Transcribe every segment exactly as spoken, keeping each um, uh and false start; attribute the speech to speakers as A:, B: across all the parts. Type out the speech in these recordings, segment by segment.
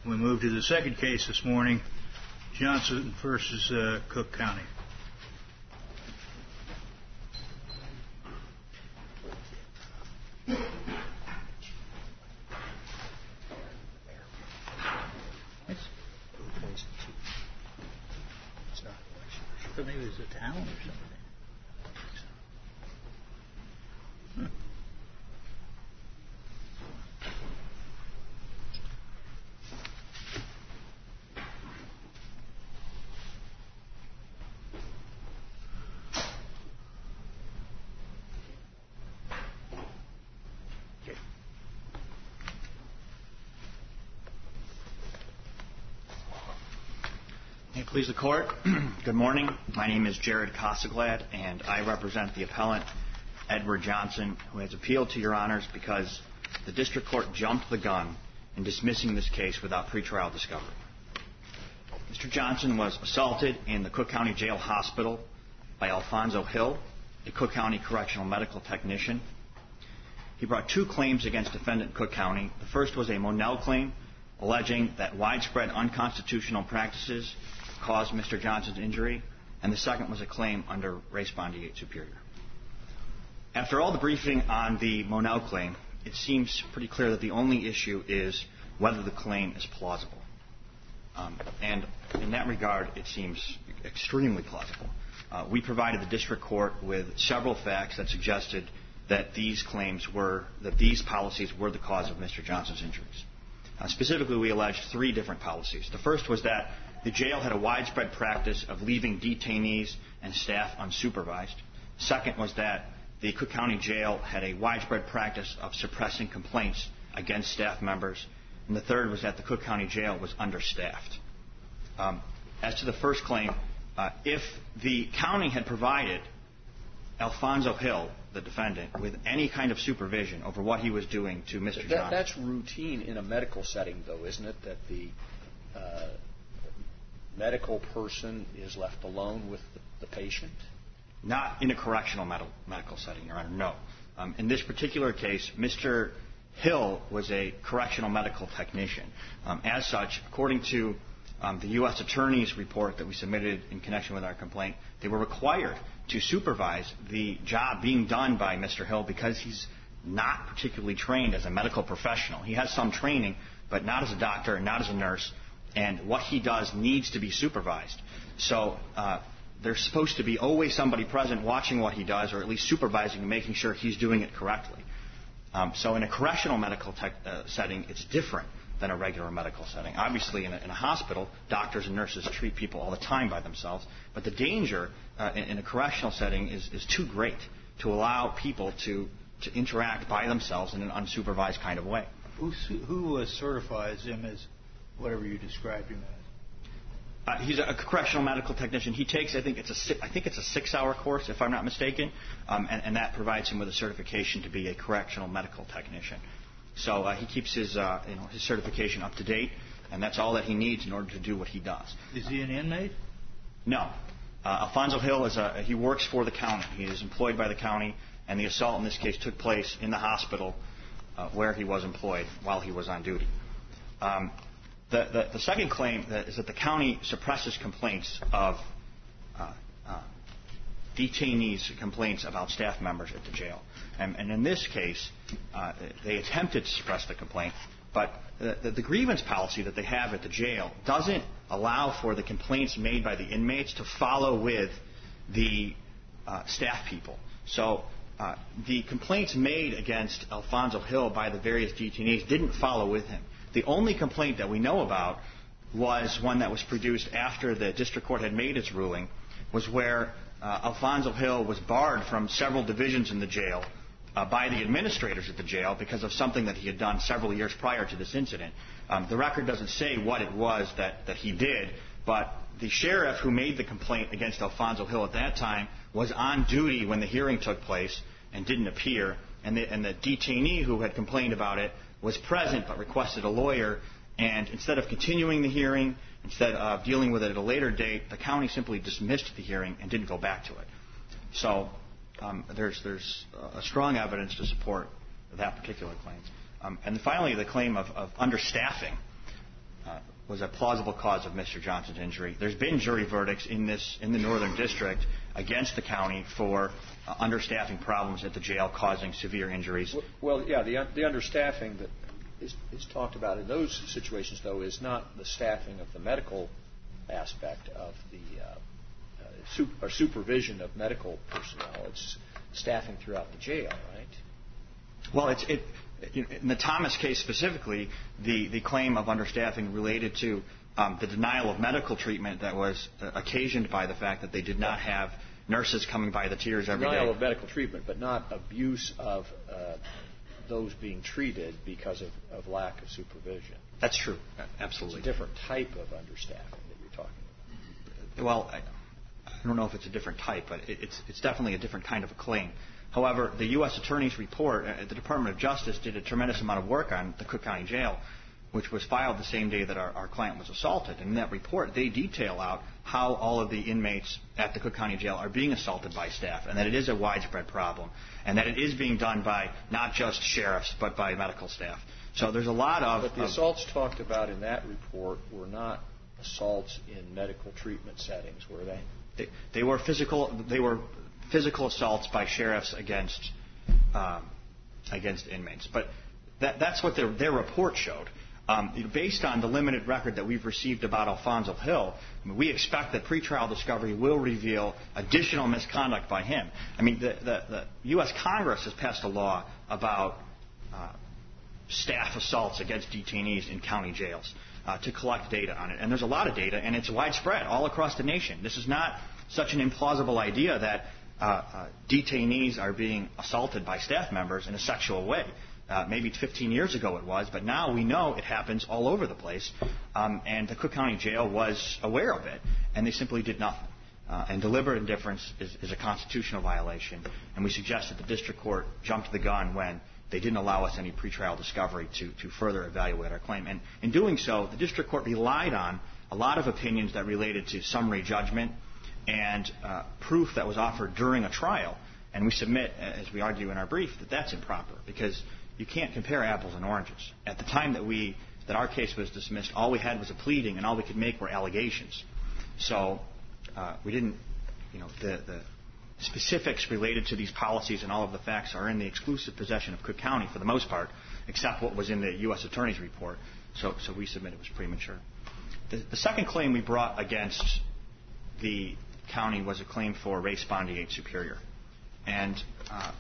A: We move to the second case this morning, Johnson versus uh, Cook County. Maybe it's a town or something. Hmm.
B: Please the court. Good morning. My name is Jared Casaglad, and I represent the appellant Edward Johnson, who has appealed to your honors because the district court jumped the gun in dismissing this case without pretrial discovery. Mister Johnson was assaulted in the Cook County Jail Hospital by Alfonso Hill, a Cook County correctional medical technician. He brought two claims against defendant Cook County. The first was a Monell claim alleging that widespread unconstitutional practices caused Mister Johnson's injury, and the second was a claim under res bondiate superior. After all the briefing on the Monell claim, it seems pretty clear that the only issue is whether the claim is plausible. Um, and in that regard, it seems extremely plausible. Uh, we provided the district court with several facts that suggested that these claims were, that these policies were the cause of Mister Johnson's injuries. Uh, specifically, we alleged three different policies. The first was that the jail had a widespread practice of leaving detainees and staff unsupervised. Second was that the Cook County Jail had a widespread practice of suppressing complaints against staff members. And the third was that the Cook County Jail was understaffed. Um, as to the first claim, uh, if the county had provided Alfonso Hill, the defendant, with any kind of supervision over what he was doing to Mister
C: That,
B: Johnson.
C: That's routine in a medical setting, though, isn't it, that the uh, medical person is left alone with the, the patient?
B: Not in a correctional med- medical setting, Your Honor, no. Um, in this particular case, Mister Hill was a correctional medical technician. Um, as such, according to um, the U S Attorney's report that we submitted in connection with our complaint, they were required to supervise the job being done by Mister Hill because he's not particularly trained as a medical professional. He has some training, but not as a doctor and not as a nurse. And what he does needs to be supervised. So uh, there's supposed to be always somebody present watching what he does, or at least supervising and making sure he's doing it correctly. Um, so in a correctional medical tech, uh, setting, it's different than a regular medical setting. Obviously, in a, in a hospital, doctors and nurses treat people all the time by themselves. But the danger uh, in, in a correctional setting is, is too great to allow people to, to interact by themselves in an unsupervised kind of way.
A: Who, who uh, certifies him as whatever you described him as?
B: Uh, he's a correctional medical technician. He takes, I think it's a, I think it's a six-hour course, if I'm not mistaken, um, and, and that provides him with a certification to be a correctional medical technician. So uh, he keeps his, uh, you know, his certification up to date, and that's all that he needs in order to do what he does.
A: Is he an inmate?
B: No. Uh, Alfonso Hill is a, he works for the county. He is employed by the county, and the assault in this case took place in the hospital uh, where he was employed while he was on duty. Um, The, the, the second claim is that the county suppresses complaints of uh, uh, detainees' complaints about staff members at the jail. And, and in this case, uh, they attempted to suppress the complaint, but the, the, the grievance policy that they have at the jail doesn't allow for the complaints made by the inmates to follow with the uh, staff people. So uh, the complaints made against Alfonso Hill by the various detainees didn't follow with him. The only complaint that we know about was one that was produced after the district court had made its ruling, was where uh, Alfonso Hill was barred from several divisions in the jail uh, by the administrators at the jail because of something that he had done several years prior to this incident. Um, the record doesn't say what it was that, that he did, but the sheriff who made the complaint against Alfonso Hill at that time was on duty when the hearing took place and didn't appear, and the, and the detainee who had complained about it was present but requested a lawyer, and instead of continuing the hearing, instead of dealing with it at a later date, the county simply dismissed the hearing and didn't go back to it. So um, there's there's uh, strong evidence to support that particular claim. Um, and finally, the claim of, of understaffing. Uh, was a plausible cause of Mister Johnson's injury. There's been jury verdicts in this in the Northern District against the county for uh, understaffing problems at the jail causing severe injuries.
C: Well, yeah, the the understaffing that is, is talked about in those situations, though, is not the staffing of the medical aspect of the uh, uh, super, or supervision of medical personnel. It's staffing throughout the jail, right?
B: Well, it's it. In the Thomas case specifically, the, the claim of understaffing related to um, the denial of medical treatment that was uh, occasioned by the fact that they did not have nurses coming by the tiers every day.
C: Denial of medical treatment, but not abuse of uh, those being treated because of, of lack of supervision.
B: That's true. Absolutely.
C: It's a different type of understaffing that you're talking about.
B: Well, I, I don't know if it's a different type, but it, it's, it's definitely a different kind of a claim. However, the U S Attorney's report, uh, the Department of Justice did a tremendous amount of work on the Cook County Jail, which was filed the same day that our, our client was assaulted. And in that report, they detail out how all of the inmates at the Cook County Jail are being assaulted by staff, and that it is a widespread problem, and that it is being done by not just sheriffs, but by medical staff. So there's a lot of...
C: But the
B: of,
C: assaults talked about in that report were not assaults in medical treatment settings, were they?
B: They, they were physical... They were physical assaults by sheriffs against um, against inmates. But that, that's what their, their report showed. Um, based on the limited record that we've received about Alfonso Hill, I mean, we expect that pretrial discovery will reveal additional misconduct by him. I mean, the, the, the U S Congress has passed a law about uh, staff assaults against detainees in county jails uh, to collect data on it. And there's a lot of data, and it's widespread all across the nation. This is not such an implausible idea that Uh, uh, detainees are being assaulted by staff members in a sexual way. Uh, maybe fifteen years ago it was, but now we know it happens all over the place. Um, and the Cook County Jail was aware of it, and they simply did nothing. Uh, and deliberate indifference is, is a constitutional violation, and we suggest that the district court jumped the gun when they didn't allow us any pretrial discovery to, to further evaluate our claim. And in doing so, the district court relied on a lot of opinions that related to summary judgment and uh, proof that was offered during a trial. And we submit, as we argue in our brief, that that's improper because you can't compare apples and oranges. At the time that we that our case was dismissed, all we had was a pleading, and all we could make were allegations. So uh, we didn't, you know, the, the specifics related to these policies and all of the facts are in the exclusive possession of Cook County for the most part, except what was in the U S Attorney's report. So, so we submit it was premature. The, the second claim we brought against the county was a claim for res spondeat superior. And uh,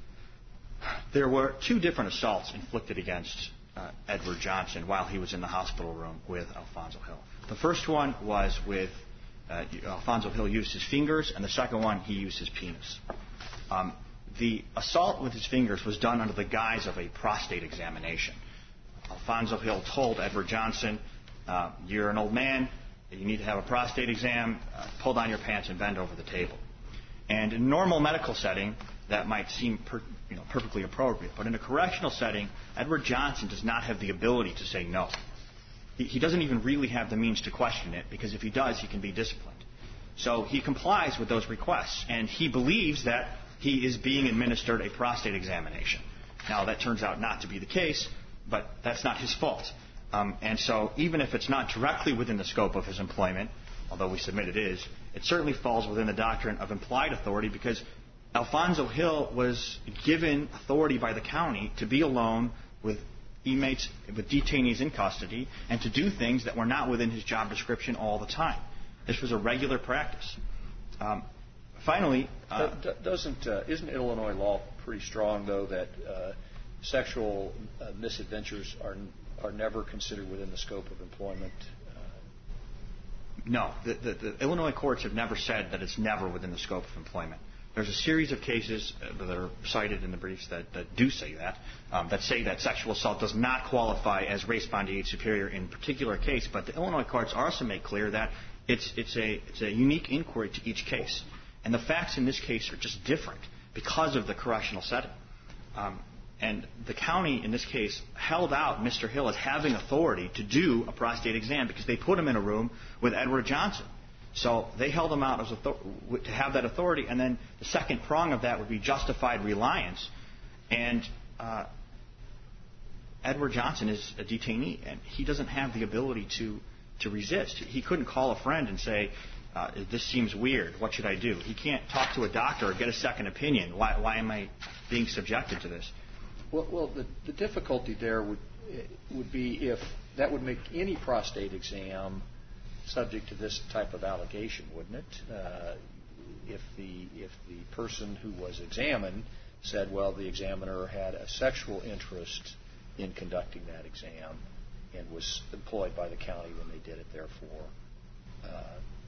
B: there were two different assaults inflicted against uh, Edward Johnson while he was in the hospital room with Alfonso Hill. The first one was with uh, Alfonso Hill used his fingers, and the second one he used his penis. Um, the assault with his fingers was done under the guise of a prostate examination. Alfonso Hill told Edward Johnson, uh, you're an old man, you need to have a prostate exam, uh, pull down your pants and bend over the table. And in a normal medical setting, that might seem per, you know, perfectly appropriate. But in a correctional setting, Edward Johnson does not have the ability to say no. He, he doesn't even really have the means to question it, because if he does, he can be disciplined. So he complies with those requests, and he believes that he is being administered a prostate examination. Now, that turns out not to be the case, but that's not his fault. Um, and so even if it's not directly within the scope of his employment, although we submit it is, it certainly falls within the doctrine of implied authority because Alfonso Hill was given authority by the county to be alone with inmates, with detainees in custody, and to do things that were not within his job description all the time. This was a regular practice. Um, finally... Uh,
C: D- doesn't, uh, isn't Illinois law pretty strong, though, that uh, sexual uh, misadventures are... are never considered within the scope of employment? Uh,
B: no. The, the, the Illinois courts have never said that it's never within the scope of employment. There's a series of cases uh, that are cited in the briefs that, that do say that, um, that say that sexual assault does not qualify as res spondeat superior in a particular case, but the Illinois courts also make clear that it's, it's, a, it's a unique inquiry to each case. And the facts in this case are just different because of the correctional setting. Um, And the county, in this case, held out Mister Hill as having authority to do a prostate exam because they put him in a room with Edward Johnson. So they held him out as author- to have that authority. And then the second prong of that would be justified reliance. And uh, Edward Johnson is a detainee, and he doesn't have the ability to to resist. He couldn't call a friend and say, uh, this seems weird. What should I do? He can't talk to a doctor or get a second opinion. Why, why am I being subjected to this?
C: Well, well the, the difficulty there would would be if that would make any prostate exam subject to this type of allegation, wouldn't it? Uh, if the if the person who was examined said, well, the examiner had a sexual interest in conducting that exam and was employed by the county when they did it, therefore uh,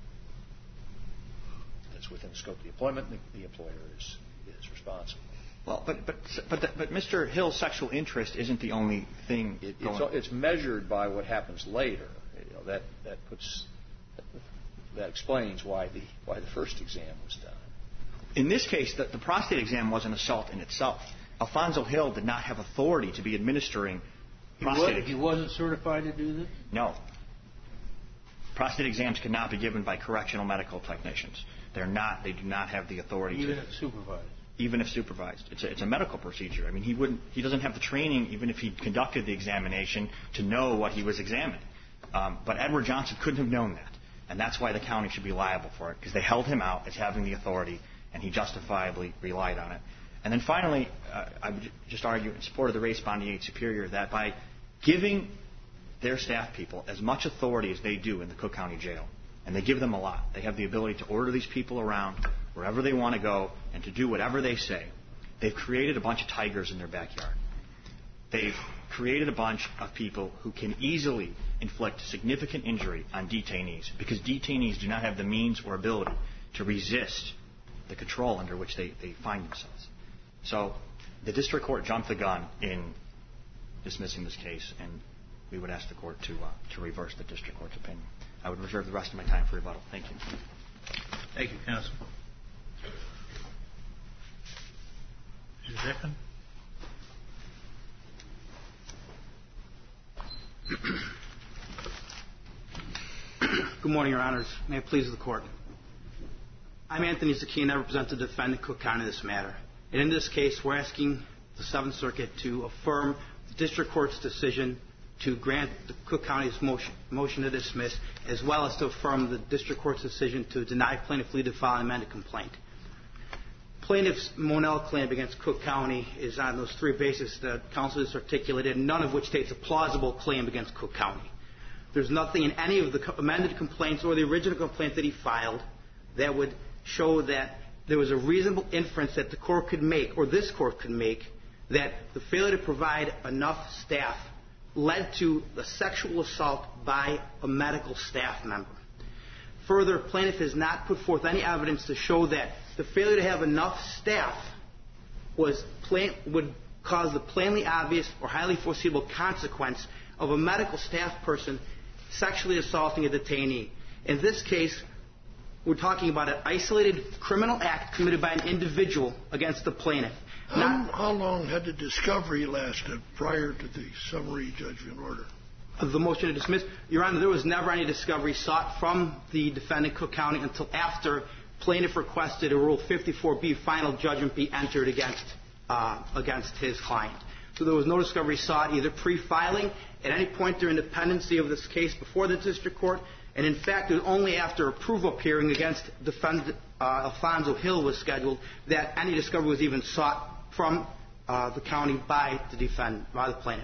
C: that's within the scope of the employment, and the, the employer is is responsible.
B: Well, but but but, the, but Mister Hill's sexual interest isn't the only thing.
C: It,
B: going
C: it's, it's measured by what happens later. You know, that that puts that explains why the why the first exam was done.
B: In this case, the, the prostate exam was an assault in itself. Alfonso Hill did not have authority to be administering prostate exams.
A: He wasn't certified to do this?
B: No. Prostate exams cannot be given by correctional medical technicians. They're not. They do not have the authority
A: even
B: to.
A: Even if supervised.
B: Even if supervised, it's a, it's a medical procedure. I mean, he wouldn't. He doesn't have the training, even if he conducted the examination, to know what he was examining. Um, but Edward Johnson couldn't have known that, and that's why the county should be liable for it, because they held him out as having the authority, and he justifiably relied on it. And then finally, uh, I would just argue in support of the res bondiate superior that by giving their staff people as much authority as they do in the Cook County Jail, and they give them a lot. They have the ability to order these people around wherever they want to go and to do whatever they say. They've created a bunch of tigers in their backyard. They've created a bunch of people who can easily inflict significant injury on detainees because detainees do not have the means or ability to resist the control under which they, they find themselves. So the district court jumped the gun in dismissing this case, and we would ask the court to uh, to reverse the district court's opinion. I would reserve the rest of my time for rebuttal. Thank you.
A: Thank you, counsel. Mister Zeckman?
D: Good morning, Your Honors. May it please the Court. I'm Anthony Zakeen. I represent the defendant, Cook County, in this matter. And in this case, we're asking the Seventh Circuit to affirm the district court's decision to grant the Cook County's motion, motion to dismiss, as well as to affirm the district court's decision to deny plaintiff leave to file an amended complaint. Plaintiff's Monell claim against Cook County is on those three bases that counsel has articulated, none of which states a plausible claim against Cook County. There's nothing in any of the amended complaints or the original complaint that he filed that would show that there was a reasonable inference that the court could make, or this court could make, that the failure to provide enough staff led to the sexual assault by a medical staff member. Further, plaintiff has not put forth any evidence to show that the failure to have enough staff was plain, would cause the plainly obvious or highly foreseeable consequence of a medical staff person sexually assaulting a detainee. In this case, we're talking about an isolated criminal act committed by an individual against the plaintiff.
E: How, how long had the discovery lasted prior to the summary judgment order?
D: Of the motion to dismiss? Your Honor, there was never any discovery sought from the defendant, Cook County, until after plaintiff requested a Rule fifty-four B final judgment be entered against, uh, against his client. So there was no discovery sought either pre-filing at any point during the pendency of this case before the district court, and in fact it was only after a prove-up hearing against defendant uh, Alfonso Hill was scheduled that any discovery was even sought from uh, the county by the defendant, by the plaintiff.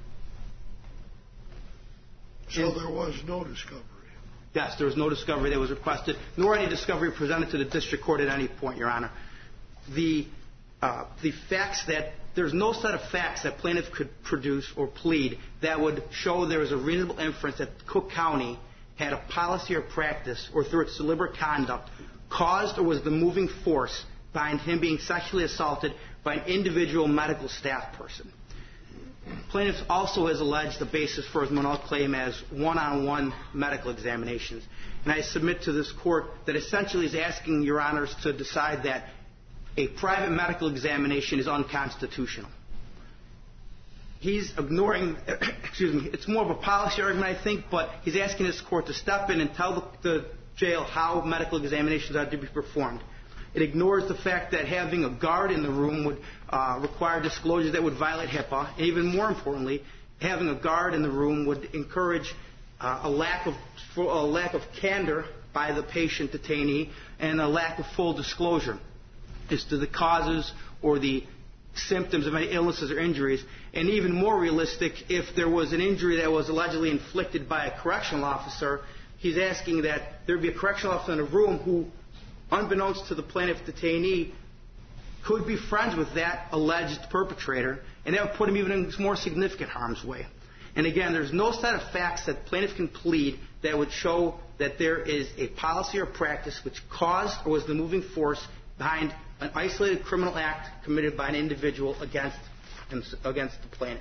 E: So there was no discovery?
D: Yes, there was no discovery that was requested, nor any discovery presented to the district court at any point, Your Honor. The, uh, the facts that, there's no set of facts that plaintiff could produce or plead that would show there was a reasonable inference that Cook County had a policy or practice or through its deliberate conduct caused or was the moving force behind him being sexually assaulted by an individual medical staff person. Plaintiff also has alleged the basis for his Monell claim as one-on-one medical examinations. And I submit to this court that essentially is asking Your Honors to decide that a private medical examination is unconstitutional. He's ignoring, excuse me, it's more of a policy argument, I think, but he's asking this court to step in and tell the, the jail how medical examinations are to be performed. It ignores the fact that having a guard in the room would uh, require disclosures that would violate HIPAA. And even more importantly, having a guard in the room would encourage uh, a lack of a lack of candor by the patient detainee and a lack of full disclosure as to the causes or the symptoms of any illnesses or injuries. And even more realistic, if there was an injury that was allegedly inflicted by a correctional officer, he's asking that there be a correctional officer in a room who, unbeknownst to the plaintiff detainee, could be friends with that alleged perpetrator, and that would put him even in more significant harm's way. And again, there's no set of facts that plaintiff can plead that would show that there is a policy or practice which caused or was the moving force behind an isolated criminal act committed by an individual against against the plaintiff.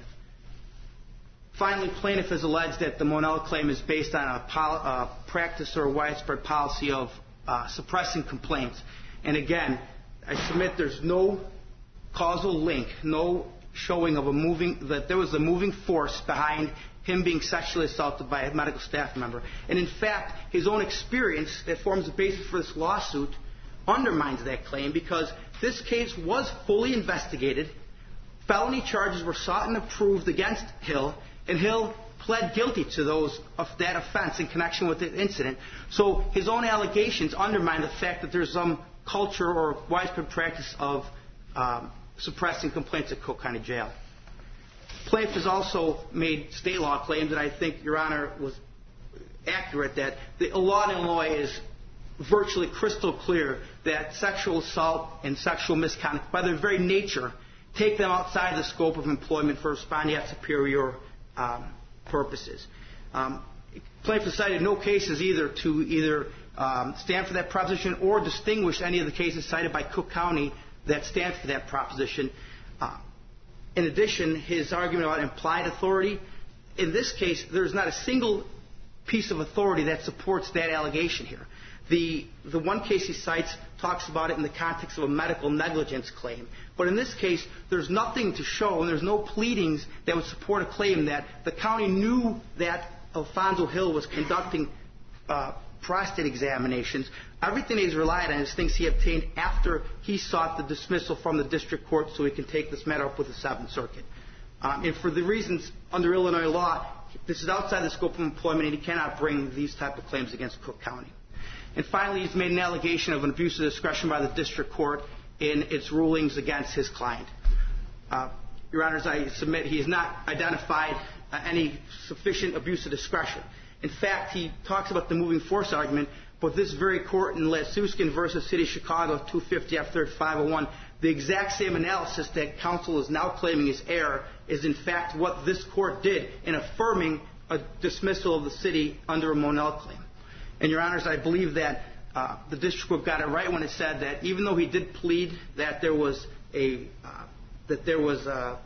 D: Finally, plaintiff has alleged that the Monell claim is based on a pol- uh, practice or a widespread policy of uh, suppressing complaints. And again, I submit there's no causal link, no showing of a moving, that there was a moving force behind him being sexually assaulted by a medical staff member. And in fact, his own experience that forms the basis for this lawsuit undermines that claim, because this case was fully investigated. Felony charges were sought and approved against Hill, and Hill pled guilty to those of that offense in connection with the incident. So his own allegations undermine the fact that there's some culture or widespread practice of um, suppressing complaints at Cook County Jail. Plaintiff has also made state law claims that I think, Your Honor, was accurate, that the law in Illinois is virtually crystal clear that sexual assault and sexual misconduct, by their very nature, take them outside the scope of employment for respondeat superior um, purposes. Um, plaintiff has cited no cases either to either um, stand for that proposition or distinguish any of the cases cited by Cook County that stand for that proposition. Uh, in addition, his argument about implied authority, in this case, there's not a single piece of authority that supports that allegation here. The, the one case he cites talks about it in the context of a medical negligence claim. But in this case, there's nothing to show, and there's no pleadings that would support a claim that the county knew that Alfonso Hill was conducting uh, prostate examinations. Everything he's relied on is things he obtained after he sought the dismissal from the district court so he can take this matter up with the Seventh Circuit. Um, and for the reasons under Illinois law, this is outside the scope of employment, and he cannot bring these type of claims against Cook County. And finally, he's made an allegation of an abuse of discretion by the district court in its rulings against his client. Uh, Your Honors, I submit he has not identified uh, any sufficient abuse of discretion. In fact, he talks about the moving force argument, but this very court in Lesuskin versus City of Chicago, two fifty F third five oh one, the exact same analysis that counsel is now claiming is error is in fact what this court did in affirming a dismissal of the city under a Monell claim. And, Your Honors, I believe that uh, the district court got it right when it said that even though he did plead that there was a uh, that there was a,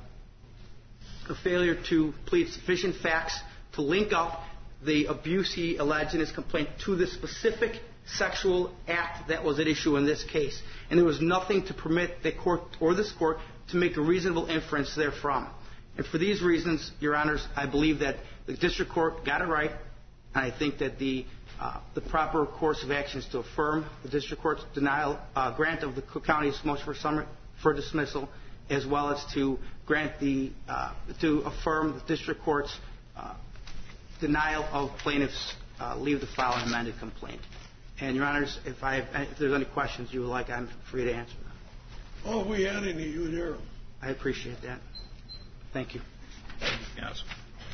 D: a failure to plead sufficient facts to link up the abuse he alleged in his complaint to the specific sexual act that was at issue in this case, and there was nothing to permit the court or this court to make a reasonable inference therefrom. And for these reasons, Your Honors, I believe that the district court got it right, and I think that the Uh, the proper course of action is to affirm the district court's denial, uh, grant of the Cook County's motion for, summary, for dismissal, as well as to grant the, uh, to affirm the district court's uh, denial of plaintiff's uh, leave to file an amended complaint. And, Your Honors, if, I have, if there's any questions you would like, I'm free to answer them.
E: Oh, we had any, you there.
D: I appreciate that. Thank you.
A: Thank you, counsel.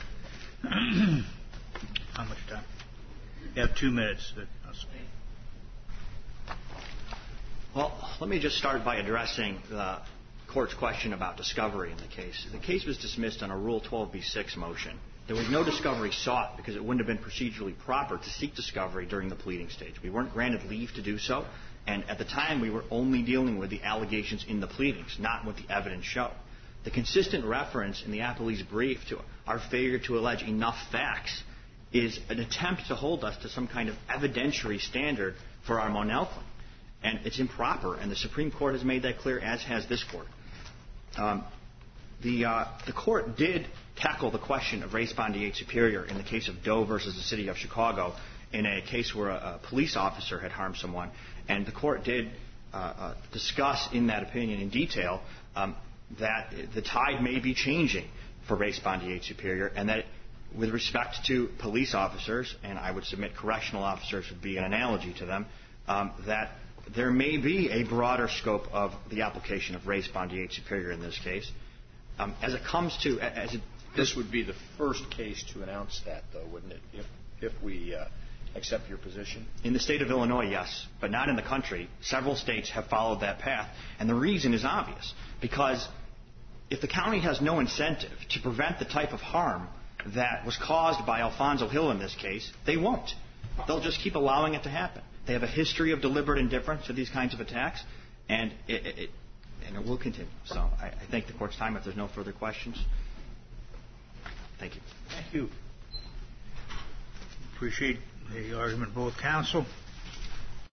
A: How much time? You have two minutes.
B: Well, let me just start by addressing the court's question about discovery in the case. The case was dismissed on a Rule twelve b six motion. There was no discovery sought because it wouldn't have been procedurally proper to seek discovery during the pleading stage. We weren't granted leave to do so, and at the time we were only dealing with the allegations in the pleadings, not what the evidence showed. The consistent reference in the appellee's brief to our failure to allege enough facts is an attempt to hold us to some kind of evidentiary standard for our Monell claim. And it's improper, and the Supreme Court has made that clear, as has this Court. Um, the, uh, the Court did tackle the question of res bandiate superior in the case of Doe versus the City of Chicago in a case where a, a police officer had harmed someone. And the Court did uh, uh, discuss in that opinion in detail um, that the tide may be changing for res bandiate superior, and that with respect to police officers, and I would submit correctional officers would be an analogy to them, um, that there may be a broader scope of the application of res bondiate superior in this case. Um, as it comes to... As it,
C: this would be the first case to announce that, though, wouldn't it, if, if we uh, accept your position?
B: In the state of Illinois, yes, but not in the country. Several states have followed that path, and the reason is obvious, because if the county has no incentive to prevent the type of harm that was caused by Alfonso Hill in this case, they won't. They'll just keep allowing it to happen. They have a history of deliberate indifference to these kinds of attacks, and it, it, and it will continue. So I, I thank the Court's time. If there's no further questions, thank you.
A: Thank you. Appreciate the argument of both counsel.